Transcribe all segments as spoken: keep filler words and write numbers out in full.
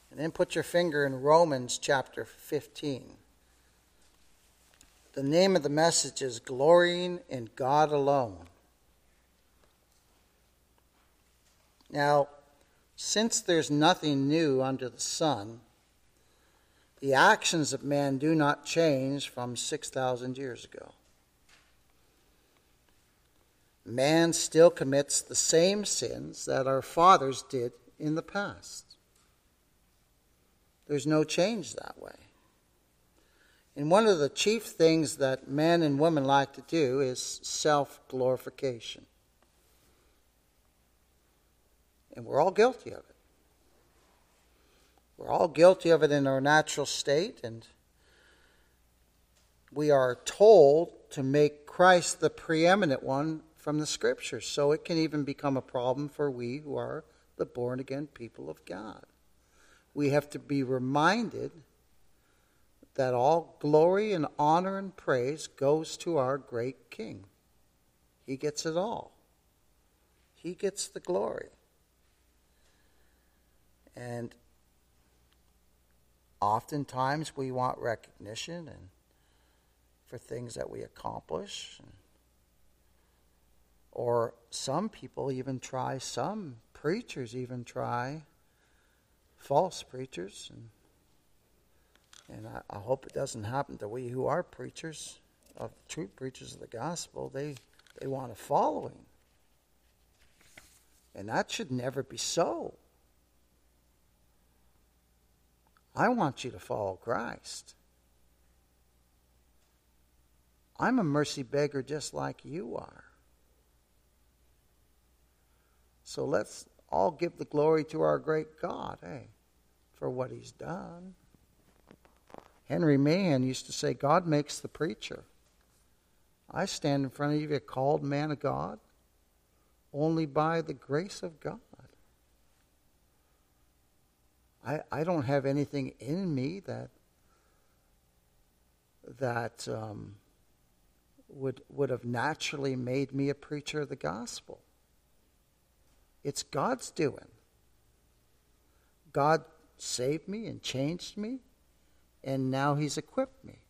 And then put your finger in Romans chapter fifteen. The name of the message is Glorying in God Alone. Now, since there's nothing new under the sun, the actions of man do not change from six thousand years ago. Man still commits the same sins that our fathers did in the past. There's no change that way. And one of the chief things that men and women like to do is self-glorification. And we're all guilty of it. We're all guilty of it in our natural state, and we are told to make Christ the preeminent one from the Scriptures, so it can even become a problem for we who are the born-again people of God. We have to be reminded that all glory and honor and praise goes to our great King. He gets it all. He gets the glory. And oftentimes we want recognition and for things that we accomplish. And, or some people even try, some preachers even try, false preachers, and And I, I hope it doesn't happen to we who are preachers, of true preachers of the gospel. They they want a following. And that should never be so. I want you to follow Christ. I'm a mercy beggar just like you are. So let's all give the glory to our great God, hey, for what he's done. Henry Mahan used to say, God makes the preacher. I stand in front of you, a called man of God, only by the grace of God. I, I don't have anything in me that that um, would would have naturally made me a preacher of the gospel. It's God's doing. God saved me and changed me, and now he's equipped me.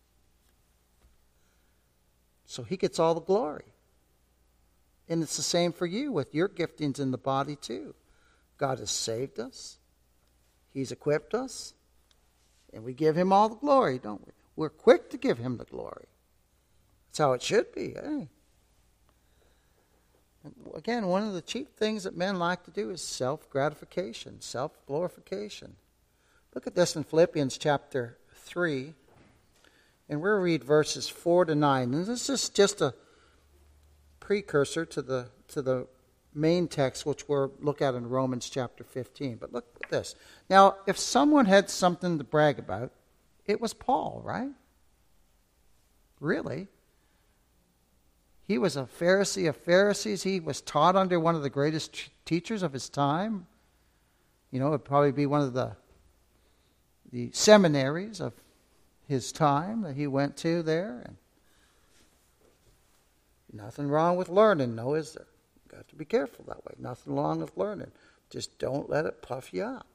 So he gets all the glory. And it's the same for you with your giftings in the body too. God has saved us. He's equipped us. And we give him all the glory, don't we? We're quick to give him the glory. That's how it should be, eh? Again, one of the chief things that men like to do is self-gratification, self-glorification. Look at this in Philippians chapter three. And we'll read verses four to nine. And this is just a precursor to the to the main text, which we'll look at in Romans chapter fifteen. But look at this. Now, if someone had something to brag about, it was Paul, right? Really? He was a Pharisee of Pharisees. He was taught under one of the greatest t- teachers of his time. You know, it would probably be one of the the seminaries of his time that he went to there. And nothing wrong with learning, no, is there? Got to be careful that way. Nothing wrong with learning. Just don't let it puff you up.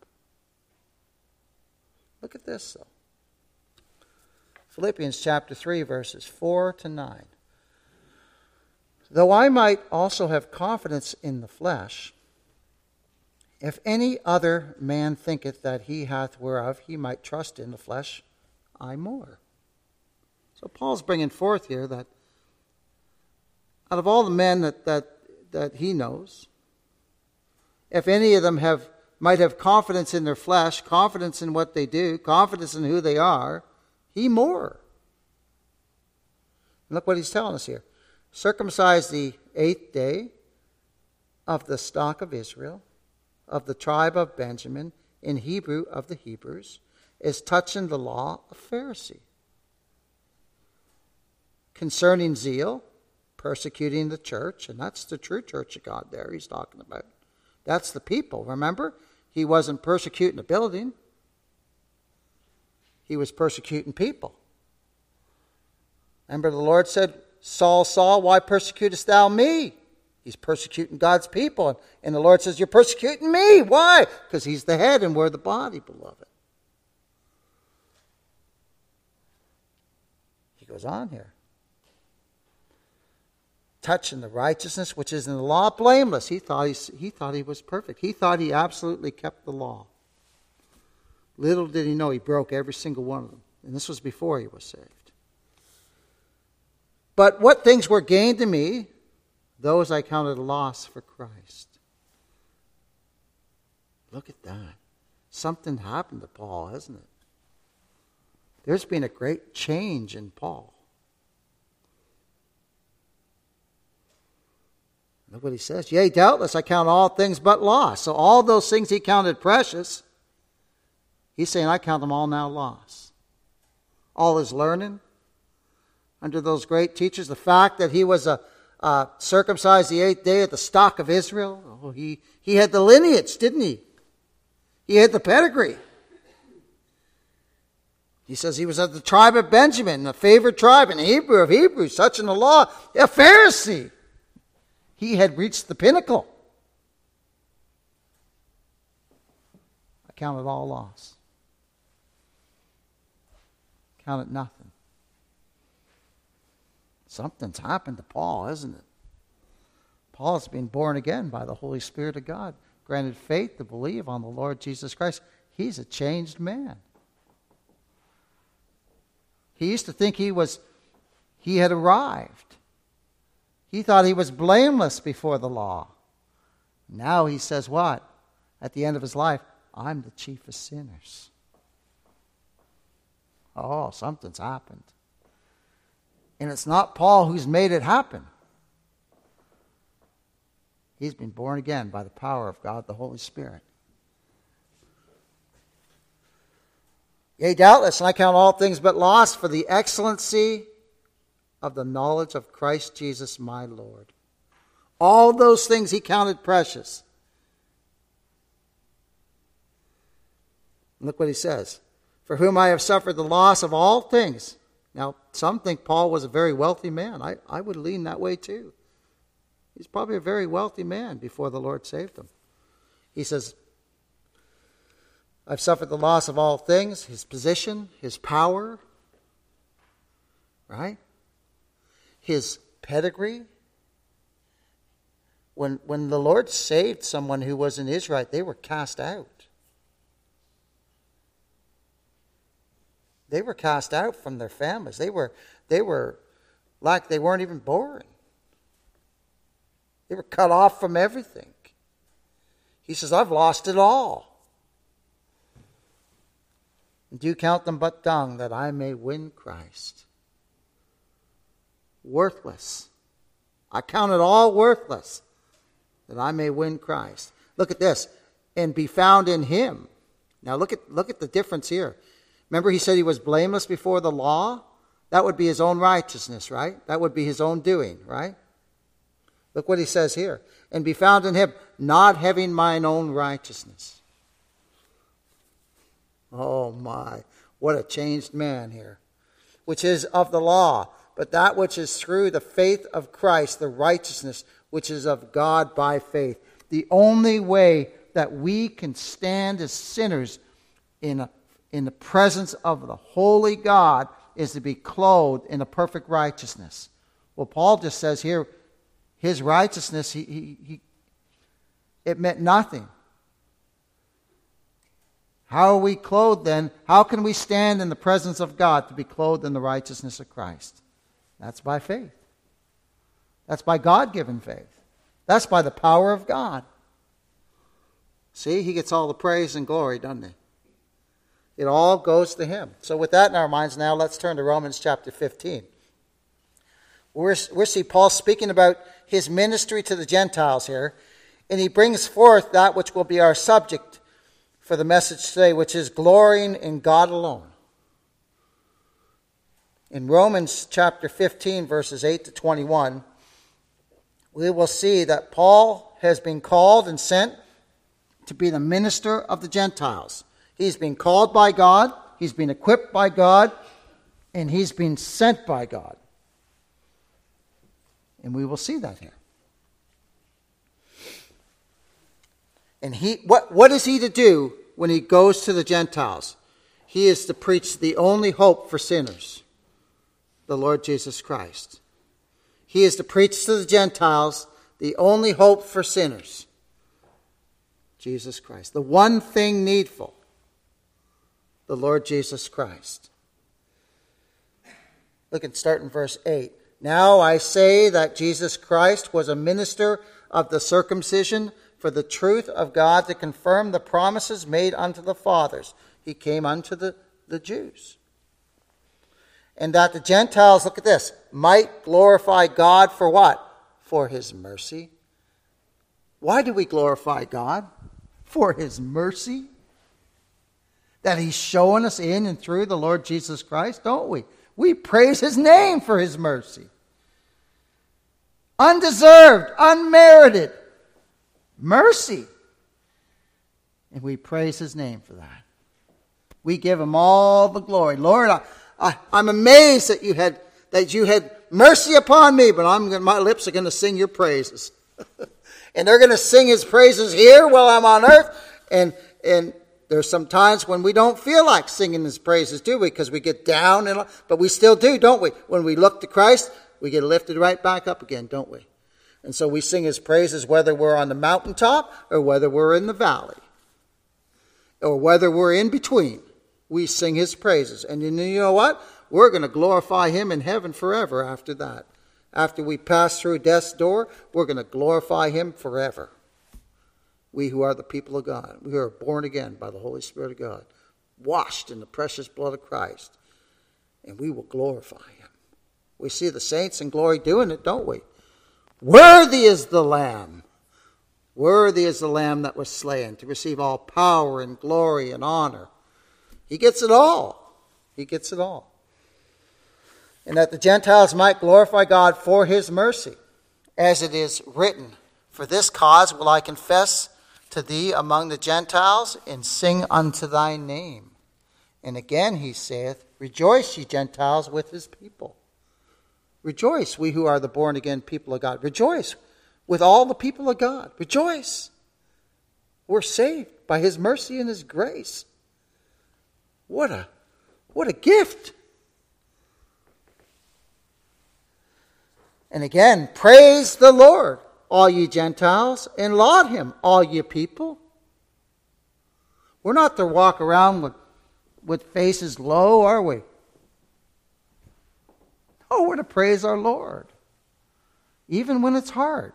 Look at this, though. Philippians chapter three, verses four to nine. Though I might also have confidence in the flesh, if any other man thinketh that he hath whereof he might trust in the flesh, I more. So Paul's bringing forth here that out of all the men that, that, that he knows, if any of them have might have confidence in their flesh, confidence in what they do, confidence in who they are, he more. And look what he's telling us here. Circumcised the eighth day of the stock of Israel, of the tribe of Benjamin, in Hebrew of the Hebrews, is touching the law of Pharisee. Concerning zeal, persecuting the church, and that's the true church of God there he's talking about. That's the people, remember? He wasn't persecuting a building. He was persecuting people. Remember the Lord said, Saul, Saul, why persecutest thou me? He's persecuting God's people. And the Lord says, you're persecuting me. Why? Because he's the head and we're the body, beloved. He goes on here. Touching the righteousness which is in the law, blameless. He thought he, he thought he was perfect. He thought he absolutely kept the law. Little did he know he broke every single one of them. And this was before he was saved. But what things were gained to me, those I counted a loss for Christ. Look at that. Something happened to Paul, hasn't it? There's been a great change in Paul. Look what he says. Yea, doubtless I count all things but loss. So all those things he counted precious, he's saying I count them all now loss. All his learning under those great teachers, the fact that he was a uh, circumcised the eighth day at the stock of Israel. Oh, he, he had the lineage, didn't he? He had the pedigree. He says he was of the tribe of Benjamin, the favored tribe, and a Hebrew of Hebrews, such in the law, a Pharisee. He had reached the pinnacle. I count it all loss. Count it nothing. Something's happened to Paul, hasn't it? Paul has been born again by the Holy Spirit of God, granted faith to believe on the Lord Jesus Christ. He's a changed man. He used to think he was, he had arrived. He thought he was blameless before the law. Now he says what? At the end of his life, I'm the chief of sinners. Oh, something's happened. And it's not Paul who's made it happen. He's been born again by the power of God, the Holy Spirit. Yea, doubtless, and I count all things but loss for the excellency of the knowledge of Christ Jesus my Lord. All those things he counted precious. Look what he says. For whom I have suffered the loss of all things. Now, some think Paul was a very wealthy man. I, I would lean that way too. He's probably a very wealthy man before the Lord saved him. He says, I've suffered the loss of all things, his position, his power, right? His pedigree. When, when the Lord saved someone who was an Israelite, they were cast out. They were cast out from their families. They were, they were like they weren't even born. They were cut off from everything. He says, I've lost it all. And do count them but dung that I may win Christ. Worthless. I count it all worthless that I may win Christ. Look at this. And be found in him. Now look at, look at the difference here. Remember he said he was blameless before the law? That would be his own righteousness, right? That would be his own doing, right? Look what he says here. And be found in him, not having mine own righteousness. Oh my, what a changed man here. Which is of the law, but that which is through the faith of Christ, the righteousness which is of God by faith. The only way that we can stand as sinners in a in the presence of the holy God is to be clothed in a perfect righteousness. Well, Paul just says here, his righteousness, he, he, he, it meant nothing. How are we clothed then? How can we stand in the presence of God to be clothed in the righteousness of Christ? That's by faith. That's by God-given faith. That's by the power of God. See, he gets all the praise and glory, doesn't he? It all goes to him. So with that in our minds now, let's turn to Romans chapter fifteen. We're, we see Paul speaking about his ministry to the Gentiles here, and he brings forth that which will be our subject for the message today, which is glorying in God alone. In Romans chapter fifteen, verses eight to twenty-one, we will see that Paul has been called and sent to be the minister of the Gentiles. He's been called by God, he's been equipped by God, and he's been sent by God. And we will see that here. And he, what, what is he to do when he goes to the Gentiles? He is to preach the only hope for sinners. the Lord Jesus Christ. He is to preach to the Gentiles the only hope for sinners. Jesus Christ. The one thing needful. The Lord Jesus Christ. Look at start in verse eight. Now I say that Jesus Christ was a minister of the circumcision for the truth of God to confirm the promises made unto the fathers. He came unto the, the Jews. And that the Gentiles, look at this, might glorify God for what? For his mercy. Why do we glorify God? For his mercy. That he's showing us in and through the Lord Jesus Christ, don't we? We praise his name for his mercy. Undeserved, unmerited mercy. And we praise his name for that. We give him all the glory. Lord, I, I, I'm amazed that you had that you had mercy upon me, but I'm my lips are going to sing your praises. And they're going to sing his praises here while I'm on earth. And and there's some times when we don't feel like singing his praises, do we? Because we get down, and but we still do, don't we? When we look to Christ, we get lifted right back up again, don't we? And so we sing his praises whether we're on the mountaintop or whether we're in the valley or whether we're in between. We sing his praises. And you know what? We're going to glorify him in heaven forever after that. After we pass through death's door, we're going to glorify him forever. We who are the people of God, we are born again by the Holy Spirit of God, washed in the precious blood of Christ, and we will glorify him. We see the saints in glory doing it, don't we? Worthy is the Lamb. Worthy is the Lamb that was slain to receive all power and glory and honor. He gets it all. He gets it all. And that the Gentiles might glorify God for his mercy, as it is written, for this cause will I confess to thee among the Gentiles, and sing unto thy name. And again he saith, rejoice, ye Gentiles, with his people. Rejoice, we who are the born-again people of God. Rejoice with all the people of God. Rejoice. We're saved by his mercy and his grace. What a, what a gift. And again, praise the Lord, all ye Gentiles, and laud him, all ye people. We're not to walk around with, with faces low, are we? Oh, we're to praise our Lord, even when it's hard.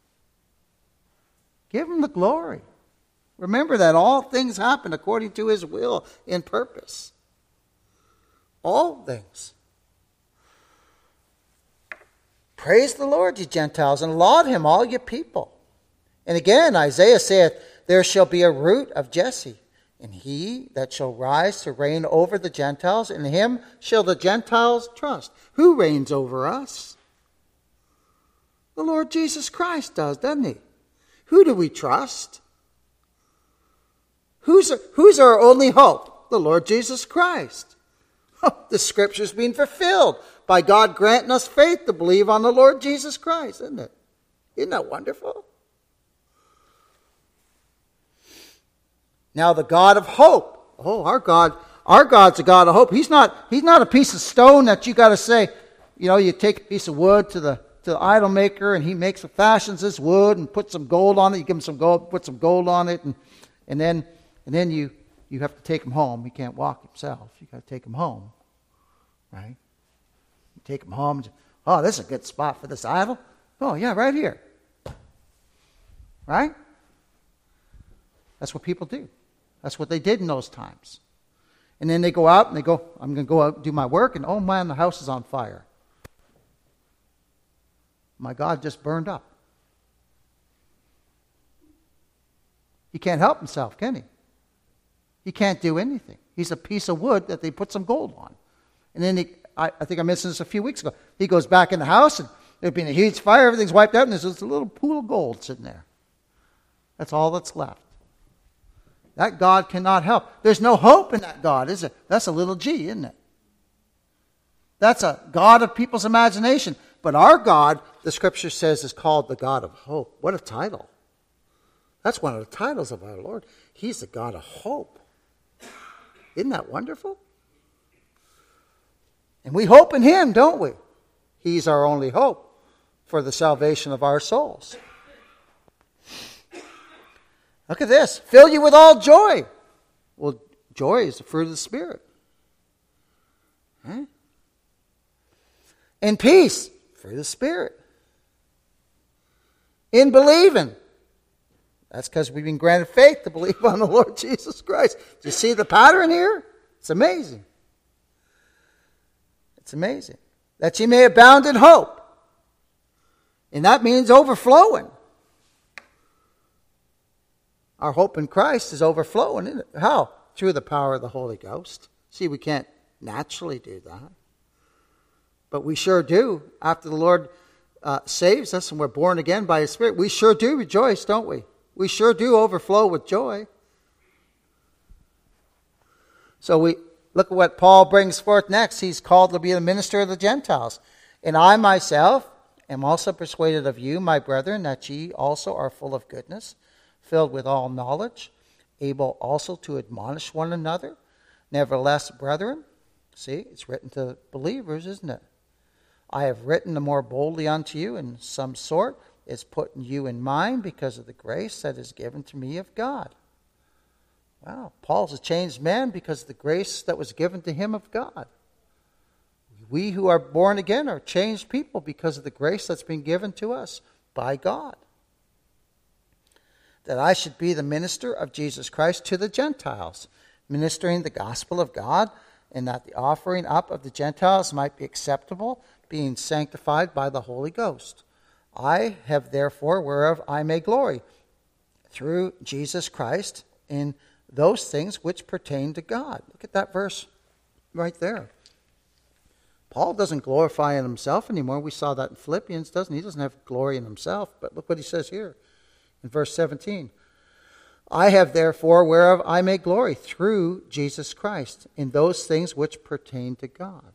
Give him the glory. Remember that all things happen according to his will and purpose. All things. Praise the Lord, ye Gentiles, and laud him, all ye people. And again, Isaiah saith, there shall be a root of Jesse, and he that shall rise to reign over the Gentiles, in him shall the Gentiles trust. Who reigns over us? The Lord Jesus Christ does, doesn't he? Who do we trust? Who's, who's our only hope? The Lord Jesus Christ. Oh, the scripture's being fulfilled by God granting us faith to believe on the Lord Jesus Christ, isn't it? Isn't that wonderful? Now the God of hope. Oh, our God, our God's a God of hope. He's not, he's not a piece of stone that you got to say, you know, you take a piece of wood to the to the idol maker and he makes fashions this wood and puts some gold on it. You give him some gold, put some gold on it, and and then and then you you have to take him home. He can't walk himself. You got to take him home, right? You take him home. Oh, this is a good spot for this idol. Oh yeah, right here. Right? That's what people do. That's what they did in those times. And then they go out and they go, I'm going to go out and do my work, and oh man, the house is on fire. My God just burned up. He can't help himself, can he? He can't do anything. He's a piece of wood that they put some gold on. And then he, I, I think I mentioned this a few weeks ago. He goes back in the house, and there's been a huge fire, everything's wiped out, and there's just a little pool of gold sitting there. That's all that's left. That God cannot help. There's no hope in that God, is there? That's a little g, isn't it? That's a God of people's imagination. But our God, the scripture says, is called the God of hope. What a title. That's one of the titles of our Lord. He's the God of hope. Isn't that wonderful? And we hope in him, don't we? He's our only hope for the salvation of our souls. Look at this. Fill you with all joy. Well, joy is the fruit of the Spirit. Huh? And peace, fruit of the Spirit. In believing. That's because we've been granted faith to believe on the Lord Jesus Christ. Do you see the pattern here? It's amazing. It's amazing. That ye may abound in hope. And that means overflowing. Our hope in Christ is overflowing, isn't it? How? Through the power of the Holy Ghost. See, we can't naturally do that. But we sure do. After the Lord uh, saves us and we're born again by His Spirit, we sure do rejoice, don't we? We sure do overflow with joy. So we look at what Paul brings forth next. He's called to be the minister of the Gentiles. And I myself am also persuaded of you, my brethren, that ye also are full of goodness, filled with all knowledge, able also to admonish one another. Nevertheless, brethren, see, it's written to believers, isn't it? I have written the more boldly unto you in some sort, is putting you in mind because of the grace that is given to me of God. Wow, Paul's a changed man because of the grace that was given to him of God. We who are born again are changed people because of the grace that's been given to us by God. That I should be the minister of Jesus Christ to the Gentiles, ministering the gospel of God, and that the offering up of the Gentiles might be acceptable, being sanctified by the Holy Ghost. I have therefore whereof I may glory, through Jesus Christ, in those things which pertain to God. Look at that verse right there. Paul doesn't glorify in himself anymore. We saw that in Philippians, doesn't he? He doesn't have glory in himself. But look what he says here in verse seventeen. I have therefore whereof I may glory, through Jesus Christ, in those things which pertain to God.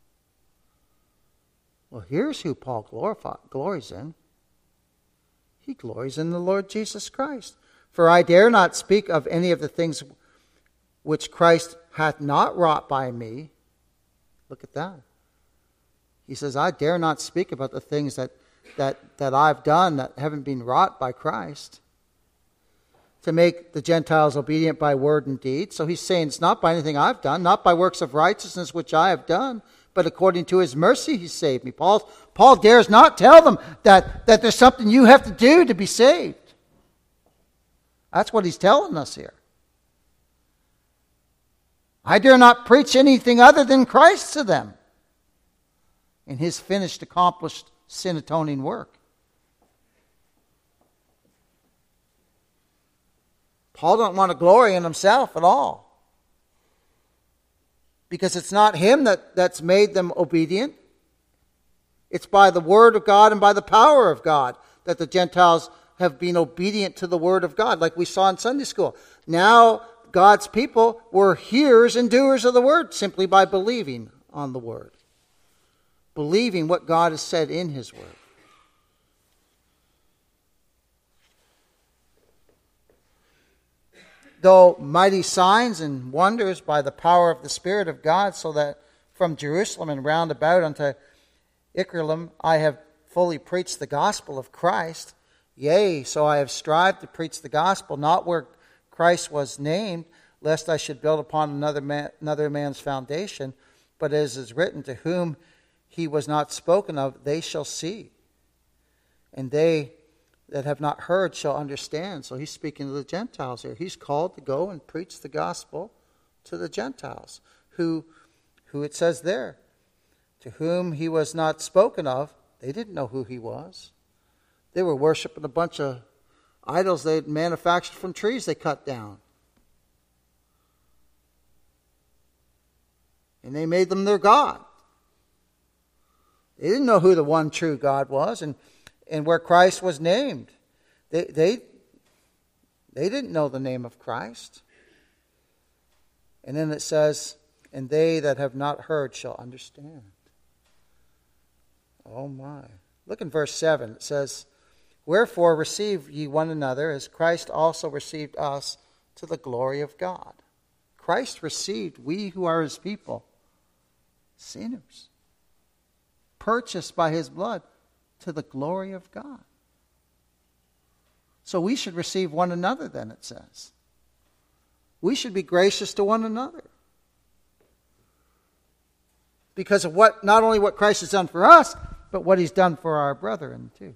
Well, here's who Paul glorify, glories in. He glories in the Lord Jesus Christ. For I dare not speak of any of the things which Christ hath not wrought by me. Look at that. He says, I dare not speak about the things that, that, that I've done that haven't been wrought by Christ, to make the Gentiles obedient by word and deed. So he's saying it's not by anything I've done, not by works of righteousness which I have done, but according to His mercy He saved me. Paul, Paul dares not tell them that, that there's something you have to do to be saved. That's what he's telling us here. I dare not preach anything other than Christ to them in His finished, accomplished, sin-atoning work. Paul don't want to glory in himself at all. Because it's not him that, that's made them obedient. It's by the word of God and by the power of God that the Gentiles have been obedient to the word of God, like we saw in Sunday school. Now God's people were hearers and doers of the word simply by believing on the word. Believing what God has said in His word. Though mighty signs and wonders by the power of the Spirit of God, so that from Jerusalem and round about unto Iconium I have fully preached the gospel of Christ. Yea, so I have strived to preach the gospel, not where Christ was named, lest I should build upon another man, another man's foundation, but as is written, to whom He was not spoken of, they shall see. And they that have not heard shall understand. So he's speaking to the Gentiles here. He's called to go and preach the gospel to the Gentiles, who, who it says there, to whom He was not spoken of. They didn't know who He was. They were worshiping a bunch of idols they had manufactured from trees they cut down. And they made them their God. They didn't know who the one true God was, and and where Christ was named. They, they, they didn't know the name of Christ. And then it says, and they that have not heard shall understand. Oh my. Look in verse seven. It says, wherefore receive ye one another, as Christ also received us, to the glory of God. Christ received we who are His people. Sinners. Purchased by his blood to the glory of God. So we should receive one another then, it says. We should be gracious to one another. Because of what, not only what Christ has done for us, but what he's done for our brethren too.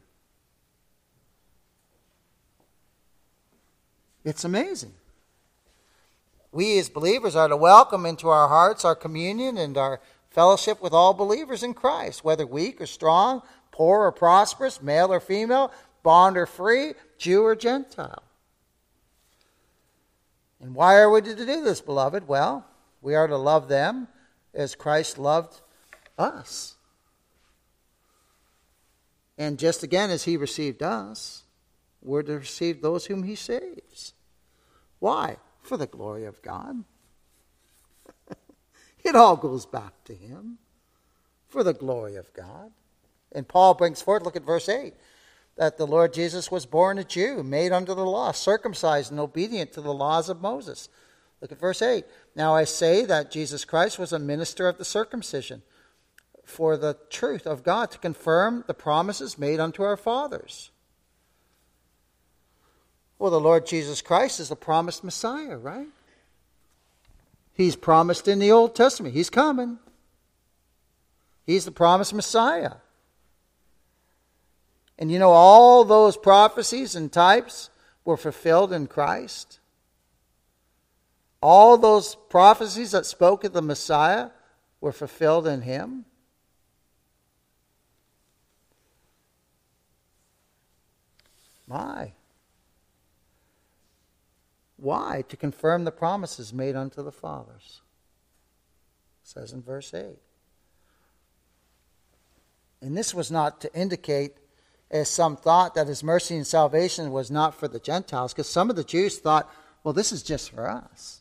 It's amazing. We as believers are to welcome into our hearts our communion and our fellowship with all believers in Christ, whether weak or strong, poor or prosperous, male or female, bond or free, Jew or Gentile. And why are we to do this, beloved? Well, we are to love them as Christ loved us. And just again as he received us, we're to receive those whom he saves. Why? For the glory of God. It all goes back to him. For the glory of God. And Paul brings forth, look at verse eight, that the Lord Jesus was born a Jew, made under the law, circumcised and obedient to the laws of Moses. Look at verse eight. Now I say that Jesus Christ was a minister of the circumcision for the truth of God, to confirm the promises made unto our fathers. Well, the Lord Jesus Christ is the promised Messiah, right? He's promised in the Old Testament. He's coming. He's the promised Messiah. And you know, all those prophecies and types were fulfilled in Christ. All those prophecies that spoke of the Messiah were fulfilled in him. My. Why? To confirm the promises made unto the fathers. It says in verse eight. And this was not to indicate, as some thought, that his mercy and salvation was not for the Gentiles, because some of the Jews thought, well, this is just for us.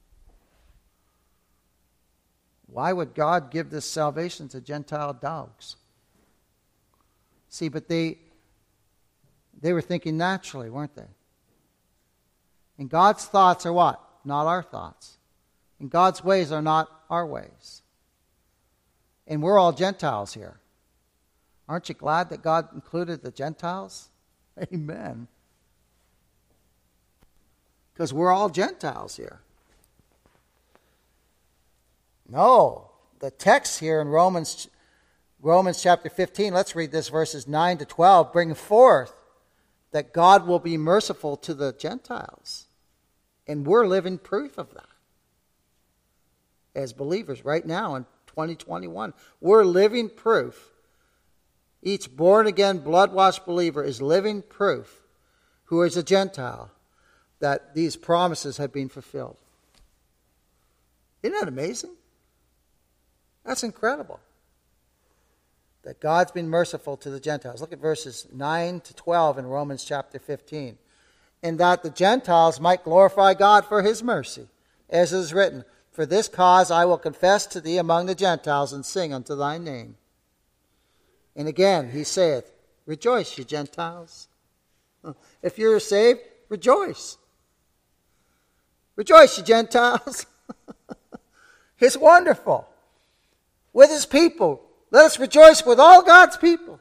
Why would God give this salvation to Gentile dogs? See, but they they were thinking naturally, weren't they? And God's thoughts are what? Not our thoughts. And God's ways are not our ways. And we're all Gentiles here. Aren't you glad that God included the Gentiles? Amen. Because we're all Gentiles here. No, the text here in Romans, Romans chapter fifteen, let's read this, verses nine to twelve, bring forth that God will be merciful to the Gentiles. And we're living proof of that. As believers right now in twenty twenty-one, we're living proof. Each born-again, blood-washed believer is living proof, who is a Gentile, that these promises have been fulfilled. Isn't that amazing? That's incredible. That God's been merciful to the Gentiles. Look at verses nine to twelve in Romans chapter fifteen. And that the Gentiles might glorify God for his mercy. As it is written, for this cause I will confess to thee among the Gentiles, and sing unto thy name. And again he saith, rejoice, ye Gentiles. If you're saved, rejoice. Rejoice, ye Gentiles. It's wonderful. With his people. Let us rejoice with all God's people.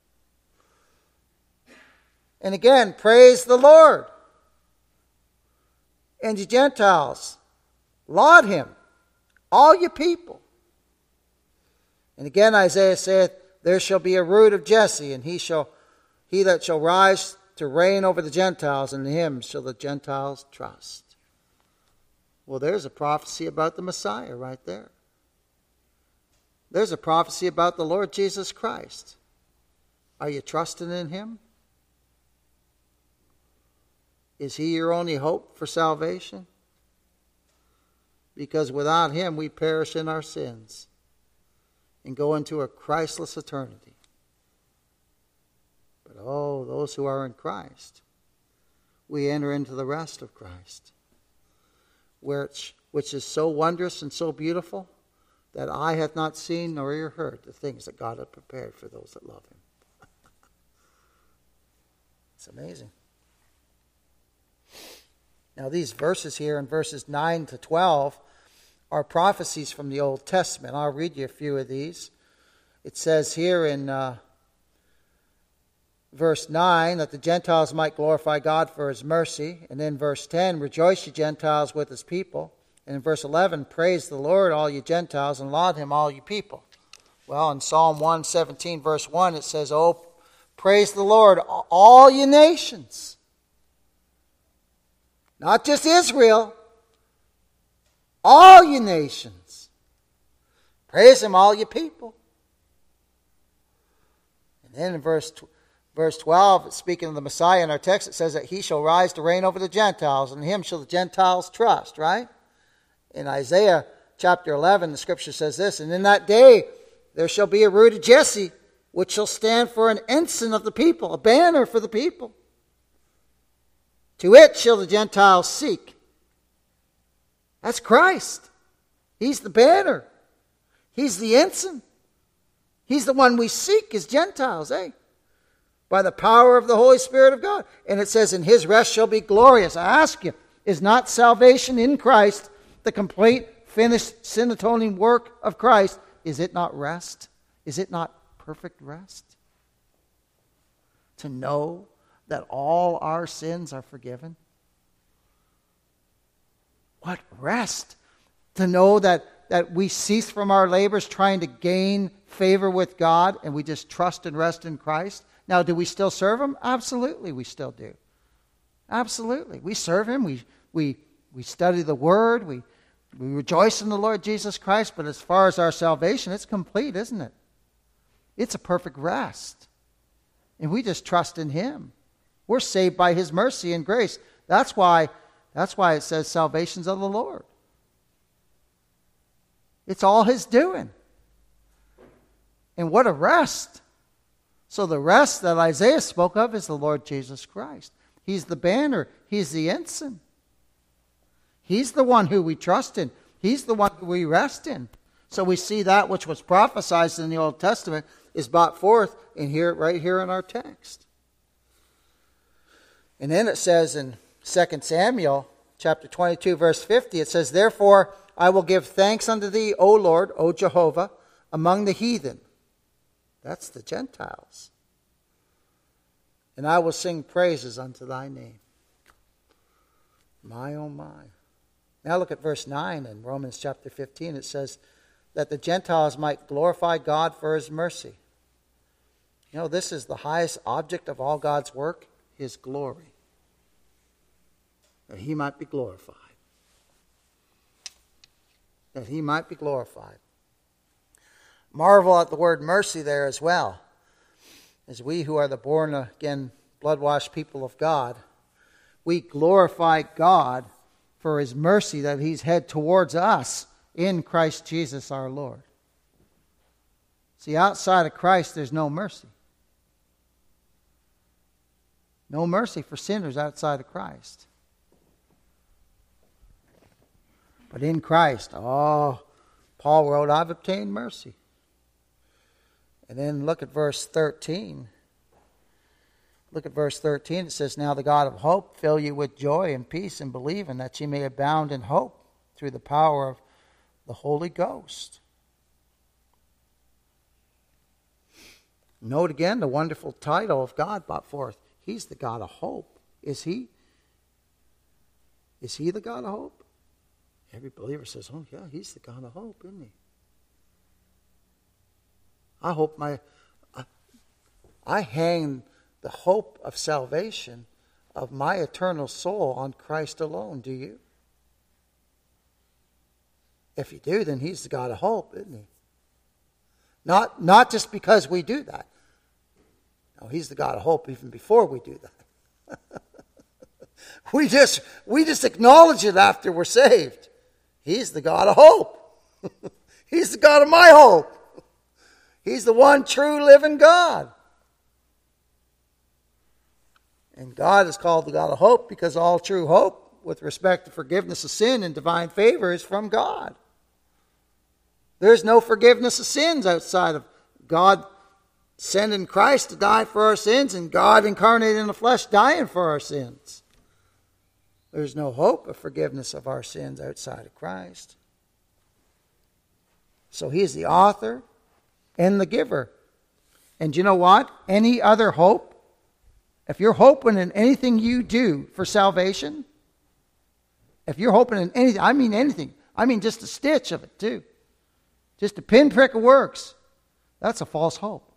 And again, praise the Lord. And ye Gentiles, laud him, all ye people. And again Isaiah saith, there shall be a root of Jesse, and he shall he that shall rise to reign over the Gentiles, and in him shall the Gentiles trust. Well, there's a prophecy about the Messiah right there. There's a prophecy about the Lord Jesus Christ. Are you trusting in him? Is he your only hope for salvation? Because without him we perish in our sins and go into a Christless eternity. But oh, those who are in Christ, we enter into the rest of Christ, which, which is so wondrous and so beautiful that eye hath not seen nor ear heard the things that God hath prepared for those that love him. It's amazing. Now these verses here in verses nine to twelve are prophecies from the Old Testament. I'll read you a few of these. It says here in uh, verse nine that the Gentiles might glorify God for his mercy. And then verse ten, rejoice ye Gentiles with his people. And in verse eleven, praise the Lord, all you Gentiles, and laud him, all you people. Well, in Psalm one seventeen, verse one, it says, oh, praise the Lord, all you nations. Not just Israel, all you nations. Praise him, all you people. And then in verse verse twelve, speaking of the Messiah in our text, it says that he shall rise to reign over the Gentiles, and in him shall the Gentiles trust, right? In Isaiah chapter eleven, the scripture says this, and in that day there shall be a root of Jesse, which shall stand for an ensign of the people, a banner for the people. To it shall the Gentiles seek. That's Christ. He's the banner. He's the ensign. He's the one we seek as Gentiles, eh? By the power of the Holy Spirit of God. And it says, and his rest shall be glorious. I ask you, is not salvation in Christ, the complete, finished, sin atoning work of Christ, is it not rest? Is it not perfect rest? To know that all our sins are forgiven? What rest! To know that, that we cease from our labors trying to gain favor with God and we just trust and rest in Christ. Now, do we still serve him? Absolutely, we still do. Absolutely. We serve him. We, we, we study the Word. We, we rejoice in the Lord Jesus Christ. But as far as our salvation, it's complete, isn't it? It's a perfect rest. And we just trust in him. We're saved by his mercy and grace. That's why, that's why it says salvation's of the Lord. It's all his doing. And what a rest. So the rest that Isaiah spoke of is the Lord Jesus Christ. He's the banner. He's the ensign. He's the one who we trust in. He's the one who we rest in. So we see that which was prophesied in the Old Testament is brought forth in here, right here in our text. And then it says in Second Samuel chapter twenty-two, verse fifty, it says, therefore I will give thanks unto thee, O Lord, O Jehovah, among the heathen. That's the Gentiles. And I will sing praises unto thy name. My, oh my. Now look at verse nine in Romans chapter fifteen. It says that the Gentiles might glorify God for his mercy. You know, this is the highest object of all God's work, his glory. That he might be glorified. That he might be glorified. Marvel at the word mercy there as well. As we who are the born again, blood-washed people of God, we glorify God for his mercy that he's had towards us in Christ Jesus our Lord. See, outside of Christ, there's no mercy. No mercy for sinners outside of Christ. But in Christ, oh, Paul wrote, I've obtained mercy. And then look at verse thirteen. Look at verse thirteen. It says, now the God of hope fill you with joy and peace and believing, that ye may abound in hope through the power of the Holy Ghost. Note again the wonderful title of God brought forth. He's the God of hope. Is he? Is he the God of hope? Every believer says, oh yeah, he's the God of hope, isn't he? I hope my, I, I hang the hope of salvation of my eternal soul on Christ alone. Do you? If you do, then he's the God of hope, isn't he? Not, not just because we do that. No, he's the God of hope even before we do that. we just we just acknowledge it after we're saved. He's the God of hope. He's the God of my hope. He's the one true living God. And God is called the God of hope because all true hope with respect to forgiveness of sin and divine favor is from God. There's no forgiveness of sins outside of God sending Christ to die for our sins and God incarnated in the flesh dying for our sins. There's no hope of forgiveness of our sins outside of Christ. So he is the author and the giver. And you know what? Any other hope, if you're hoping in anything you do for salvation, if you're hoping in anything, I mean anything, I mean just a stitch of it too, just a pinprick of works, that's a false hope.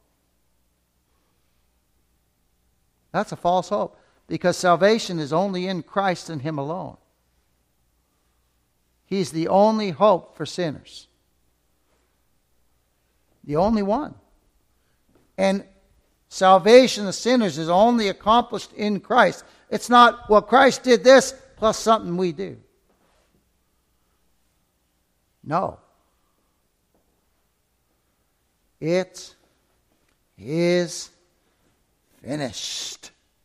That's a false hope, because salvation is only in Christ and him alone. He's the only hope for sinners. The only one. And salvation of sinners is only accomplished in Christ. It's not, well, Christ did this plus something we do. No. It is finished.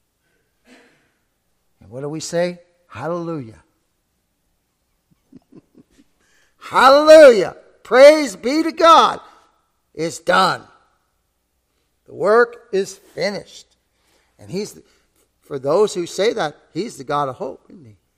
And what do we say? Hallelujah. Hallelujah. Praise be to God. It's done. The work is finished. And he's, the, for those who say that, he's the God of hope, isn't he?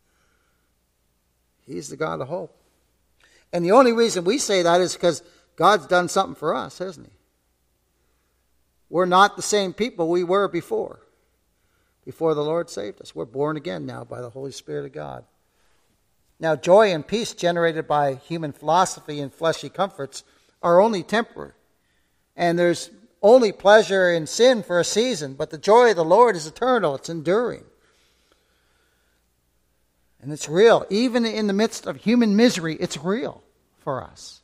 He's the God of hope. And the only reason we say that is because God's done something for us, hasn't he? We're not the same people we were before. Before the Lord saved us. We're born again now by the Holy Spirit of God. Now, joy and peace generated by human philosophy and fleshly comforts are only temporary. And there's only pleasure in sin for a season, but the joy of the Lord is eternal. It's enduring. And it's real. Even in the midst of human misery, it's real for us.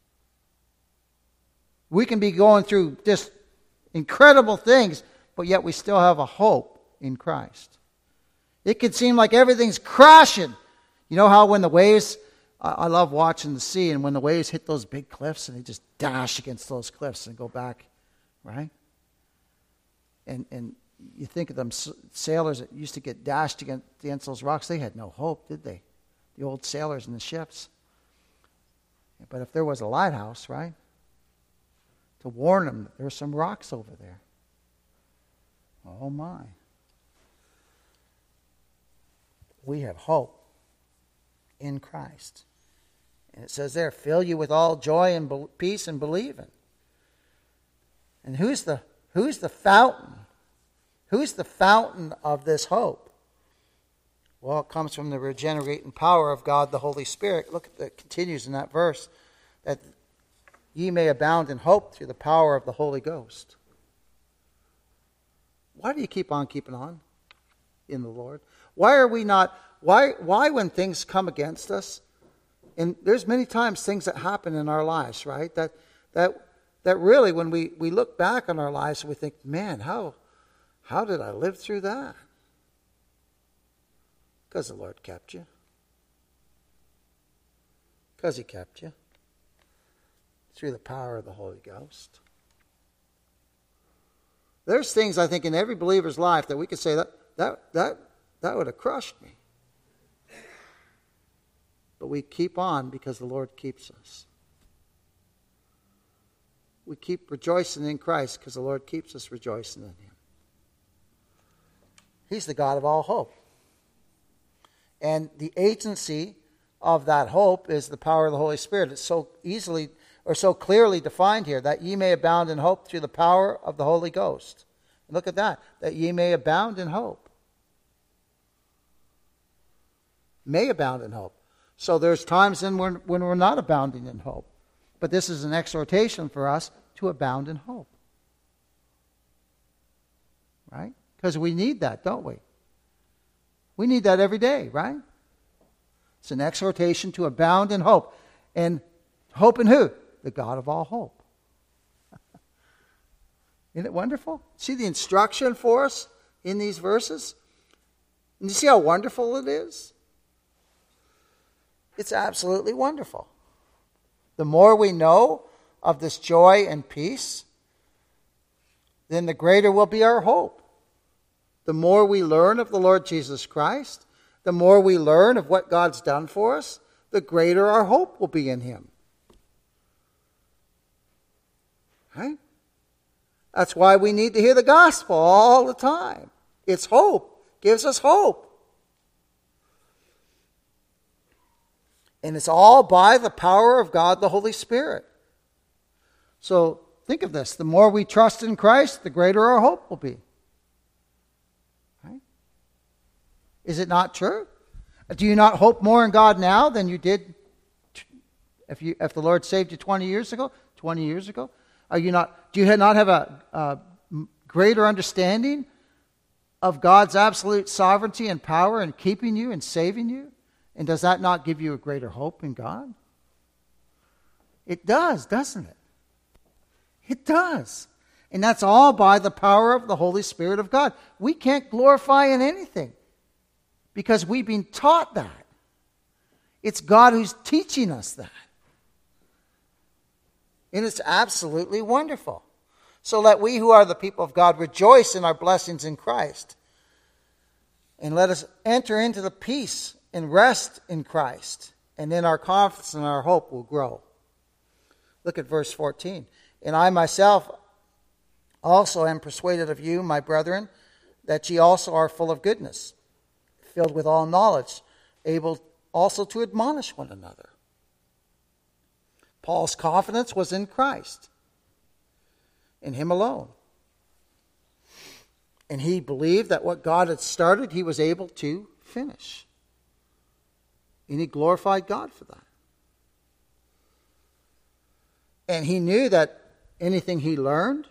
We can be going through just incredible things, but yet we still have a hope in Christ. It can seem like everything's crashing. You know how when the waves, I love watching the sea, and when the waves hit those big cliffs and they just dash against those cliffs and go back, right? And and you think of them sailors that used to get dashed against, against those rocks. They had no hope, did they? The old sailors in the ships. But if there was a lighthouse, right, to warn them that there were some rocks over there. Oh my. We have hope in Christ. And it says there, fill you with all joy and be- peace and believing. And who's the who's the fountain? Who's the fountain of this hope? Well, it comes from the regenerating power of God, the Holy Spirit. Look at that, continues in that verse, that ye may abound in hope through the power of the Holy Ghost. Why do you keep on keeping on in the Lord? Why are we not, why, why when things come against us, and there's many times things that happen in our lives, right? That that that really when we, we look back on our lives, we think, man, how how did I live through that? Because the Lord kept you. Because he kept you. Through the power of the Holy Ghost. There's things, I think, in every believer's life that we could say that that that that would have crushed me. But we keep on because the Lord keeps us. We keep rejoicing in Christ because the Lord keeps us rejoicing in him. He's the God of all hope. And the agency of that hope is the power of the Holy Spirit. It's so easily or so clearly defined here, that ye may abound in hope through the power of the Holy Ghost. And look at that, that ye may abound in hope. May abound in hope. So there's times then when, when we're not abounding in hope. But this is an exhortation for us to abound in hope. Right? Because we need that, don't we? We need that every day, right? It's an exhortation to abound in hope. And hope in who? The God of all hope. Isn't it wonderful? See the instruction for us in these verses? And you see how wonderful it is? It's absolutely wonderful. The more we know of this joy and peace, then the greater will be our hope. The more we learn of the Lord Jesus Christ, the more we learn of what God's done for us, the greater our hope will be in him. Right? That's why we need to hear the gospel all the time. It's hope. Gives us hope. And it's all by the power of God, the Holy Spirit. So think of this. The more we trust in Christ, the greater our hope will be. Right? Is it not true? Do you not hope more in God now than you did if you if the Lord saved you twenty years ago? twenty years ago? Are you not? Do you not have a, a greater understanding of God's absolute sovereignty and power in keeping you and saving you? And does that not give you a greater hope in God? It does, doesn't it? It does. And that's all by the power of the Holy Spirit of God. We can't glorify in anything because we've been taught that. It's God who's teaching us that. And it's absolutely wonderful. So let we who are the people of God rejoice in our blessings in Christ. And let us enter into the peace and rest in Christ. And then our confidence and our hope will grow. Look at verse fourteen. And I myself also am persuaded of you, my brethren, that ye also are full of goodness, filled with all knowledge, able also to admonish one another. Paul's confidence was in Christ, in him alone. And he believed that what God had started, he was able to finish. And he glorified God for that. And he knew that anything he learned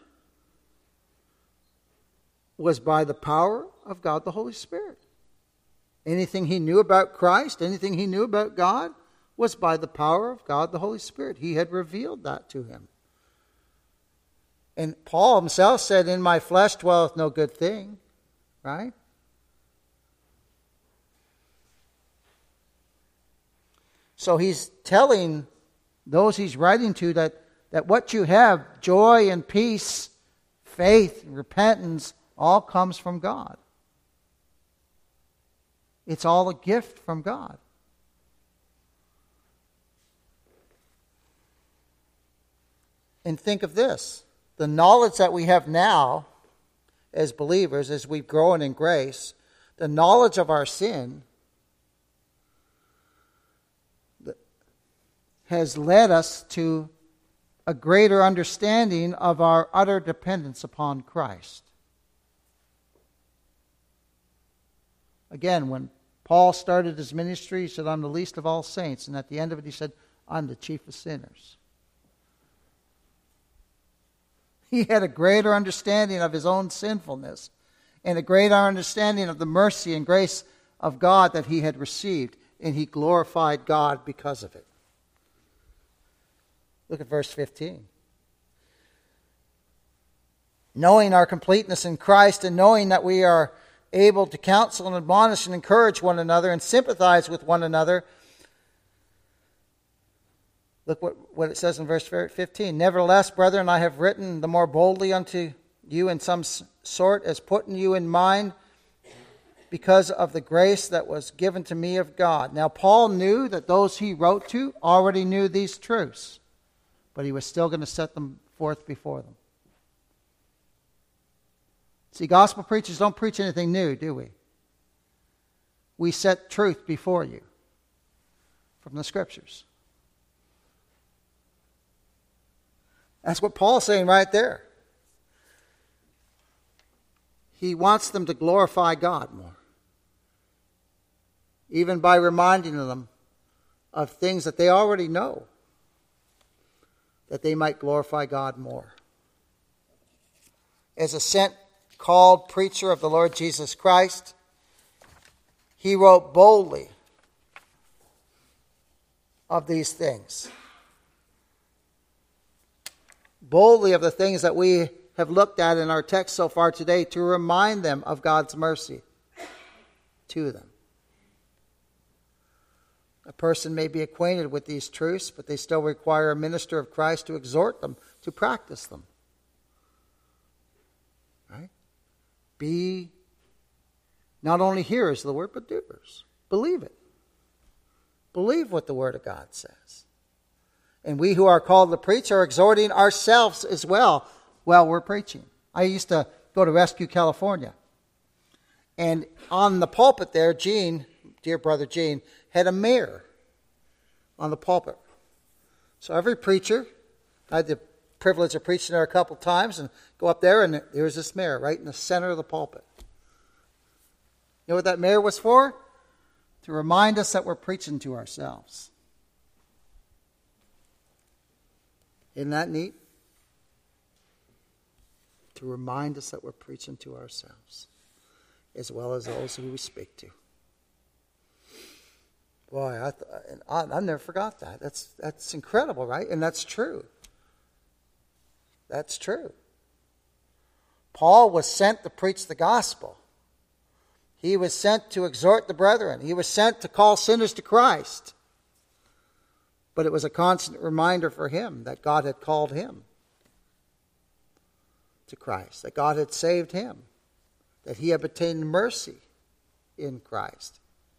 was by the power of God the Holy Spirit. Anything he knew about Christ, anything he knew about God, was by the power of God the Holy Spirit. He had revealed that to him. And Paul himself said, in my flesh dwelleth no good thing. Right? So he's telling those he's writing to that, that what you have, joy and peace, faith, repentance, all comes from God. It's all a gift from God. And think of this. The knowledge that we have now as believers, as we've grown in grace, the knowledge of our sin has led us to a greater understanding of our utter dependence upon Christ. Again, when Paul started his ministry, he said, I'm the least of all saints. And at the end of it, he said, I'm the chief of sinners. He had a greater understanding of his own sinfulness and a greater understanding of the mercy and grace of God that he had received. And he glorified God because of it. Look at verse fifteen. Knowing our completeness in Christ and knowing that we are able to counsel and admonish and encourage one another and sympathize with one another. Look what, what it says in verse fifteen. Nevertheless, brethren, I have written the more boldly unto you in some sort, as putting you in mind because of the grace that was given to me of God. Now, Paul knew that those he wrote to already knew these truths, but he was still going to set them forth before them. See, gospel preachers don't preach anything new, do we? We set truth before you from the Scriptures. That's what Paul's saying right there. He wants them to glorify God more, even by reminding them of things that they already know, that they might glorify God more. As a sent, called preacher of the Lord Jesus Christ, he wrote boldly of these things. Boldly of the things that we have looked at in our text so far today, to remind them of God's mercy to them. A person may be acquainted with these truths, but they still require a minister of Christ to exhort them to practice them. Right? Be not only hearers of the word, but doers. Believe it. Believe what the Word of God says. And we who are called to preach are exhorting ourselves as well while we're preaching. I used to go to Rescue, California. And on the pulpit there, Gene, dear brother Gene, had a mirror on the pulpit. So every preacher, I had the privilege of preaching there a couple times, and go up there, and there's this mirror right in the center of the pulpit. You know what that mirror was for? To remind us that we're preaching to ourselves. Isn't that neat? To remind us that we're preaching to ourselves, as well as those who we speak to. Boy, I, th- I, I never forgot that. That's that's incredible, right? And that's true. That's true. Paul was sent to preach the gospel. He was sent to exhort the brethren. He was sent to call sinners to Christ. But it was a constant reminder for him that God had called him to Christ, that God had saved him, that he had obtained mercy in Christ.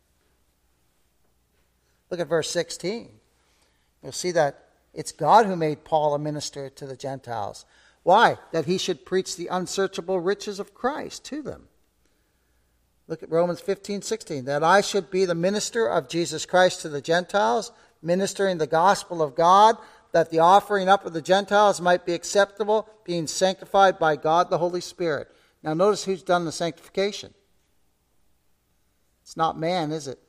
Look at verse sixteen. You'll see that it's God who made Paul a minister to the Gentiles. Why? That he should preach the unsearchable riches of Christ to them. Look at Romans fifteen sixteen. That I should be the minister of Jesus Christ to the Gentiles, ministering the gospel of God, that the offering up of the Gentiles might be acceptable, being sanctified by God the Holy Spirit. Now notice who's done the sanctification. It's not man, is it?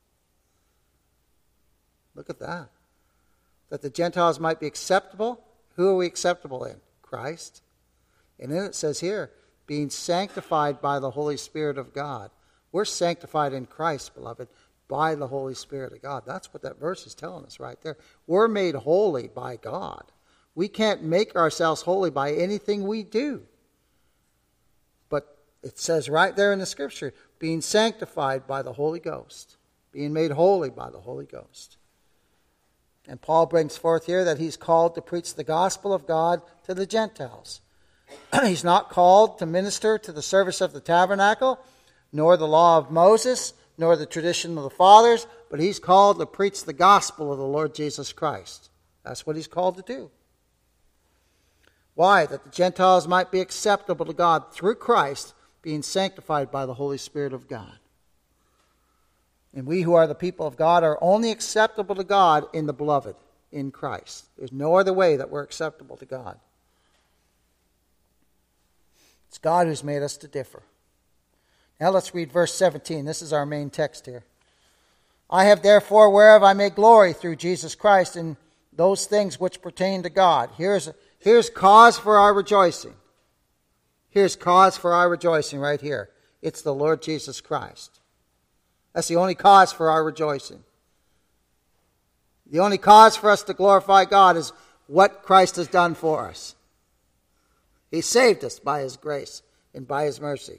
Look at that. That the Gentiles might be acceptable. Who are we acceptable in? Christ. And then it says here, being sanctified by the Holy Spirit of God. We're sanctified in Christ, beloved, by the Holy Spirit of God. That's what that verse is telling us right there. We're made holy by God. We can't make ourselves holy by anything we do. But it says right there in the Scripture, being sanctified by the Holy Ghost. Being made holy by the Holy Ghost. And Paul brings forth here that he's called to preach the gospel of God to the Gentiles. He's not called to minister to the service of the tabernacle, nor the law of Moses, nor the tradition of the fathers, but he's called to preach the gospel of the Lord Jesus Christ. That's what he's called to do. Why? That the Gentiles might be acceptable to God through Christ, being sanctified by the Holy Spirit of God. And we who are the people of God are only acceptable to God in the beloved, in Christ. There's no other way that we're acceptable to God. It's God who's made us to differ. Now let's read verse seventeen. This is our main text here. I have therefore whereof I may glory through Jesus Christ in those things which pertain to God. Here's, here's cause for our rejoicing. Here's cause for our rejoicing right here. It's the Lord Jesus Christ. That's the only cause for our rejoicing. The only cause for us to glorify God is what Christ has done for us. He saved us by His grace and by His mercy.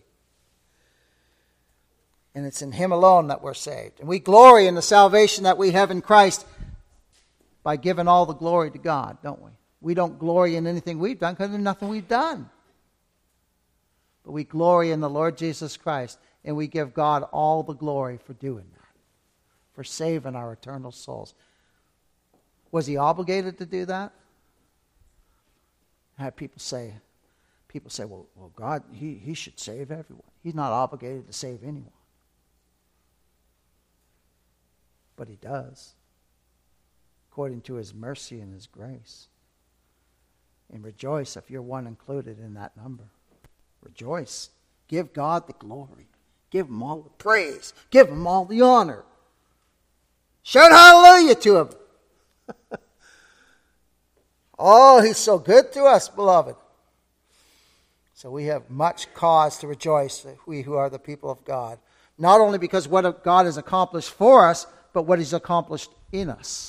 And it's in Him alone that we're saved. And we glory in the salvation that we have in Christ by giving all the glory to God, don't we? We don't glory in anything we've done because there's nothing we've done. But we glory in the Lord Jesus Christ, and we give God all the glory for doing that, for saving our eternal souls. Was He obligated to do that? I have people say, people say, well, well God, he, he should save everyone. He's not obligated to save anyone. But He does, according to His mercy and His grace. And rejoice if you're one included in that number. Rejoice. Give God the glory. Give Him all the praise. Give Him all the honor. Shout hallelujah to Him. Oh, He's so good to us, beloved. So we have much cause to rejoice, we who are the people of God. Not only because what God has accomplished for us, but what He's accomplished in us.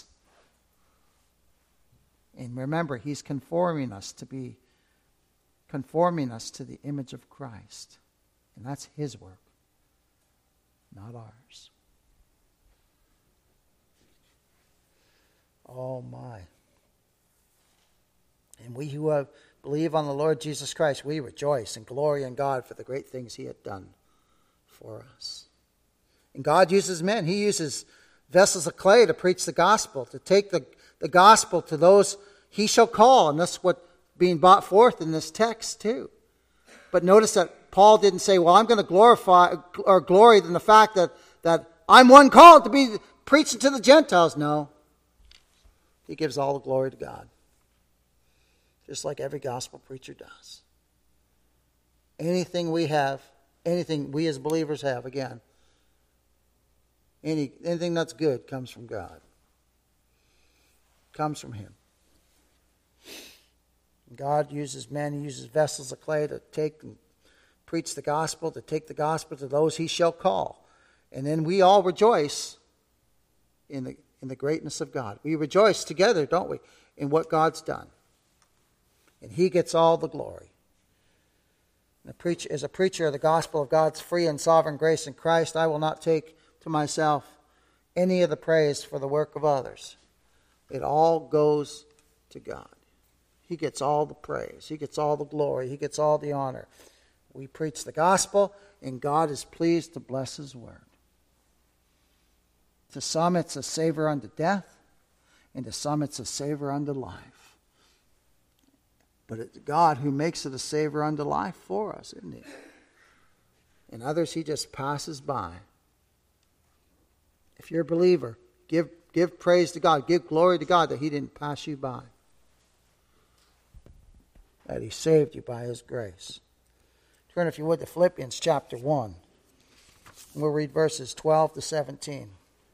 And remember, He's conforming us to be, conforming us to the image of Christ. And that's His work, not ours. Oh my. And we who have believe on the Lord Jesus Christ, we rejoice and glory in God for the great things He had done for us. And God uses men. He uses vessels of clay to preach the gospel, to take the, the gospel to those He shall call. And that's what being brought forth in this text too. But notice that Paul didn't say, well, I'm going to glorify or glory in the fact that, that I'm one called to be preaching to the Gentiles. No. he gives all the glory to God. Just like every gospel preacher does. Anything we have, anything we as believers have, again, any anything that's good comes from God. Comes from him. God uses men, he uses vessels of clay to take and preach the gospel, to take the gospel to those he shall call. And then we all rejoice in the in the greatness of God. We rejoice together, don't we, in what God's done. And he gets all the glory. And a preach, as a preacher of the gospel of God's free and sovereign grace in Christ, I will not take to myself any of the praise for the work of others. It all goes to God. He gets all the praise. He gets all the glory. He gets all the honor. We preach the gospel, and God is pleased to bless his word. To some it's a savor unto death, and to some it's a savor unto life. But it's God who makes it a savor unto life for us, isn't he? And others he just passes by. If you're a believer, give, give praise to God. Give glory to God that he didn't pass you by. That he saved you by his grace. Turn, if you would, to Philippians chapter one. And we'll read verses twelve to seventeen.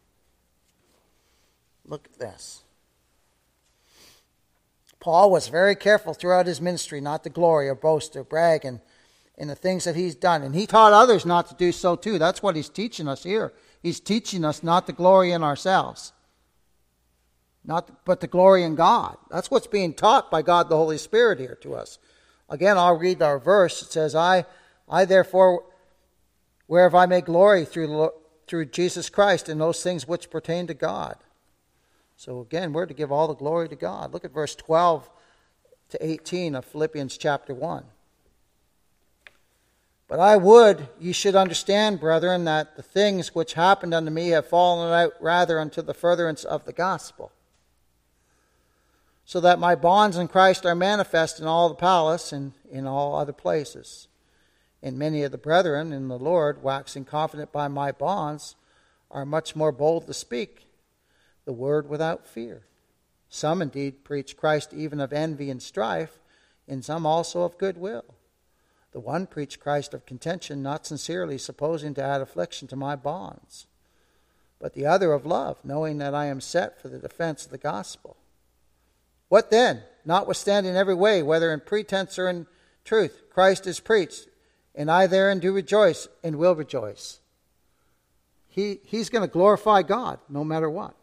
Look at this. Paul was very careful throughout his ministry not to glory or boast or brag in, in the things that he's done. And he taught others not to do so too. That's what he's teaching us here. He's teaching us not to glory in ourselves, not but to glory in God. That's what's being taught by God the Holy Spirit here to us. Again, I'll read our verse. It says, I, I therefore, whereof I may glory through, through Jesus Christ in those things which pertain to God. So again, we're to give all the glory to God. Look at verse twelve to eighteen of Philippians chapter one. But I would ye should understand, brethren, that the things which happened unto me have fallen out rather unto the furtherance of the gospel, so that my bonds in Christ are manifest in all the palace and in all other places. And many of the brethren in the Lord, waxing confident by my bonds, are much more bold to speak the word without fear. Some indeed preach Christ even of envy and strife, and some also of goodwill. The one preached Christ of contention, not sincerely, supposing to add affliction to my bonds, but the other of love, knowing that I am set for the defense of the gospel. What then? Notwithstanding every way, whether in pretense or in truth, Christ is preached, and I therein do rejoice and will rejoice. He, he's going to glorify God no matter what.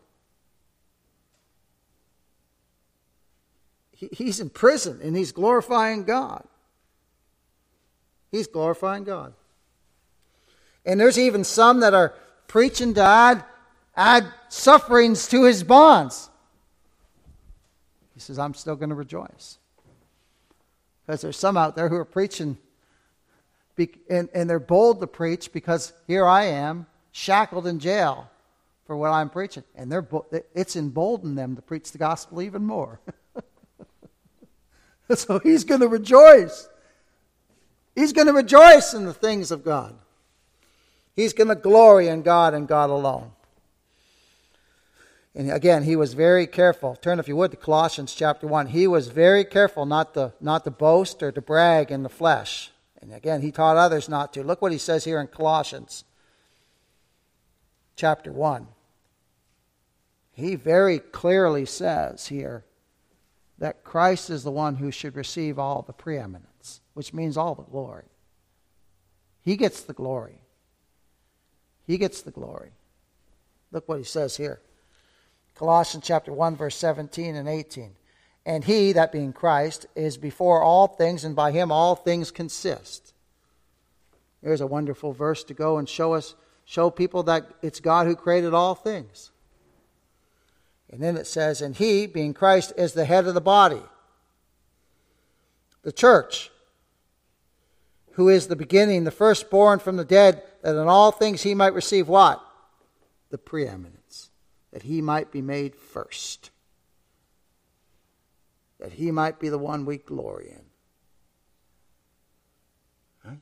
He, he's in prison and he's glorifying God. He's glorifying God. And there's even some that are preaching to add, add sufferings to his bonds. He says, I'm still going to rejoice. Because there's some out there who are preaching, and, and they're bold to preach because here I am, shackled in jail for what I'm preaching. And they're it's emboldened them to preach the gospel even more. So he's going to rejoice. He's going to rejoice in the things of God. He's going to glory in God and God alone. And again, he was very careful. Turn, if you would, to Colossians chapter one. He was very careful not to, not to boast or to brag in the flesh. And again, he taught others not to. Look what he says here in Colossians chapter one. He very clearly says here that Christ is the one who should receive all the preeminence, which means all the glory. He gets the glory. He gets the glory. Look what he says here. Colossians chapter one, verse seventeen and eighteen. And he, that being Christ, is before all things, and by him all things consist. There's a wonderful verse to go and show us, show people that it's God who created all things. And then it says, and he, being Christ, is the head of the body, the church, who is the beginning, the firstborn from the dead, that in all things he might receive what? The preeminence. That he might be made first. That he might be the one we glory in. Right?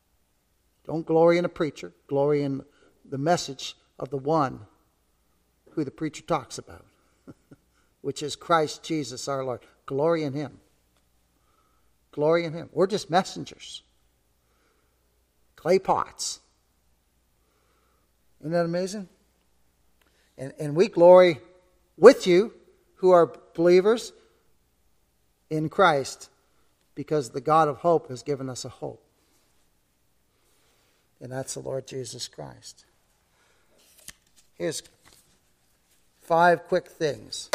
Don't glory in a preacher. Glory in the message of the one who the preacher talks about, which is Christ Jesus our Lord. Glory in him. Glory in him. We're just messengers. Clay pots. Isn't that amazing? And, and we glory with you who are believers in Christ, because the God of hope has given us a hope. And that's the Lord Jesus Christ. Here's five quick things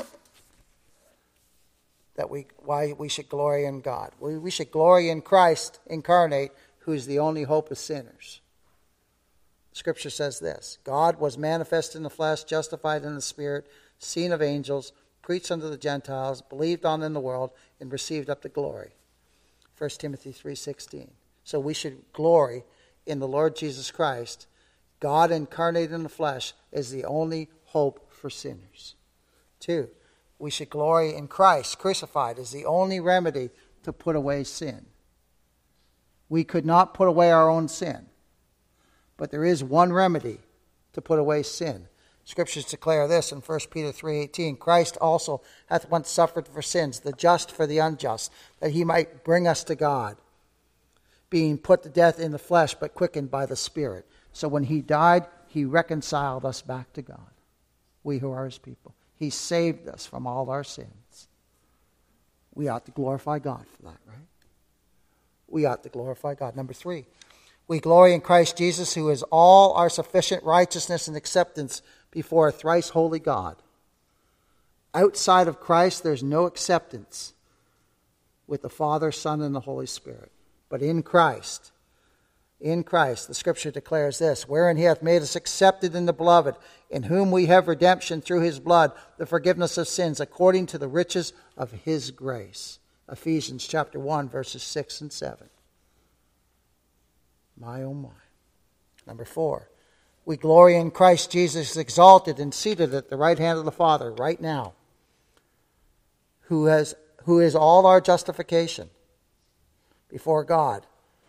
that we why we should glory in God. We, we should glory in Christ incarnate, who is the only hope of sinners. Scripture says this: God was manifest in the flesh, justified in the spirit, seen of angels, preached unto the Gentiles, believed on in the world, and received up to glory. First Timothy three sixteen. So we should glory in the Lord Jesus Christ, God incarnate in the flesh, as the only hope for sinners. Two, we should glory in Christ crucified as the only remedy to put away sin. We could not put away our own sin, but there is one remedy to put away sin. Scriptures declare this in First Peter three eighteen. Christ also hath once suffered for sins, the just for the unjust, that he might bring us to God, being put to death in the flesh, but quickened by the Spirit. So when he died, he reconciled us back to God, we who are his people. He saved us from all our sins. We ought to glorify God for that, right? We ought to glorify God. Number three, we glory in Christ Jesus, who is all our sufficient righteousness and acceptance before a thrice holy God. Outside of Christ, there's no acceptance with the Father, Son, and the Holy Spirit. But in Christ, in Christ, the Scripture declares this: wherein he hath made us accepted in the Beloved, in whom we have redemption through his blood, the forgiveness of sins, according to the riches of his grace. Ephesians chapter one, verses six and seven. My, oh my. Number four, we glory in Christ Jesus, exalted and seated at the right hand of the Father right now, who has who is all our justification before God.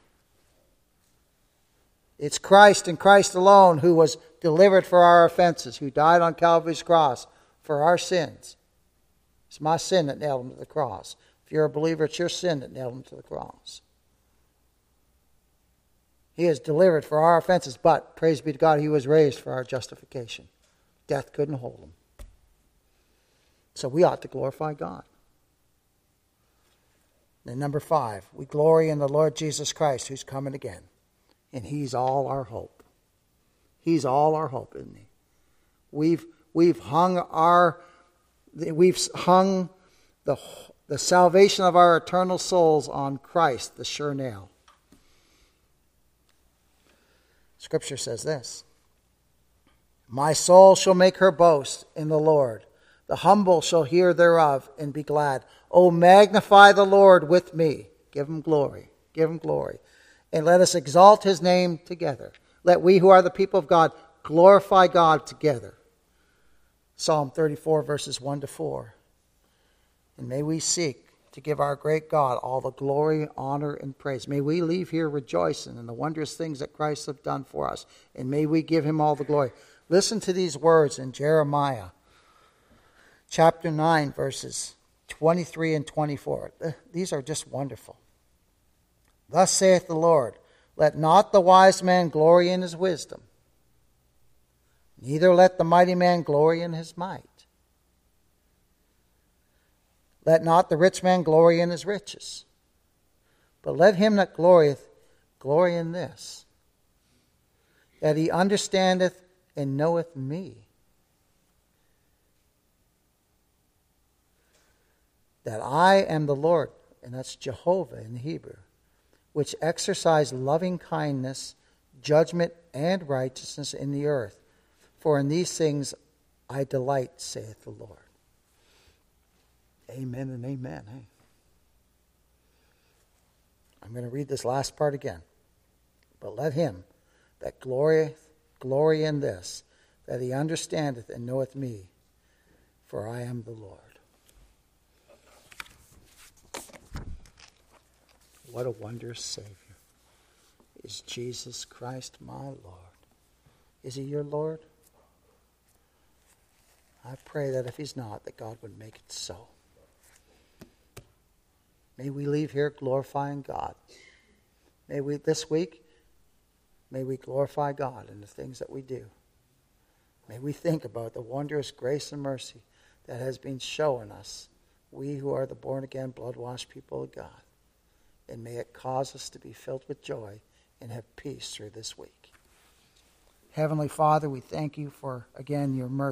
It's Christ and Christ alone who was delivered for our offenses, who died on Calvary's cross for our sins. It's my sin that nailed him to the cross. If you're a believer, it's your sin that nailed him to the cross. He is delivered for our offenses, but, praise be to God, he was raised for our justification. Death couldn't hold him. So we ought to glorify God. And number five, we glory in the Lord Jesus Christ, who's coming again. And he's all our hope. He's all our hope, isn't he? We've we've hung our we've hung the the salvation of our eternal souls on Christ, the sure nail. Scripture says this: my soul shall make her boast in the Lord. The humble shall hear thereof and be glad. O magnify the Lord with me. Give him glory. Give him glory. And let us exalt his name together. Let we who are the people of God glorify God together. Psalm thirty-four, verses one to four. And may we seek to give our great God all the glory, honor, and praise. May we leave here rejoicing in the wondrous things that Christ has done for us. And may we give him all the glory. Listen to these words in Jeremiah chapter nine, verses twenty-three and twenty-four. These are just wonderful. Thus saith the Lord, let not the wise man glory in his wisdom, neither let the mighty man glory in his might. Let not the rich man glory in his riches, but let him that glorieth glory in this, that he understandeth and knoweth me, that I am the Lord, and that's Jehovah in Hebrew, which exercise loving kindness, judgment, and righteousness in the earth. For in these things I delight, saith the Lord. Amen and amen. Hey. I'm going to read this last part again. But let him that glorieth glory in this, that he understandeth and knoweth me, for I am the Lord. What a wondrous Savior is Jesus Christ, my Lord. Is he your Lord? I pray that if he's not, that God would make it so. May we leave here glorifying God. May we, this week, may we glorify God in the things that we do. May we think about the wondrous grace and mercy that has been shown us, we who are the born-again, blood-washed people of God. And may it cause us to be filled with joy and have peace through this week. Heavenly Father, we thank you for, again, your mercy.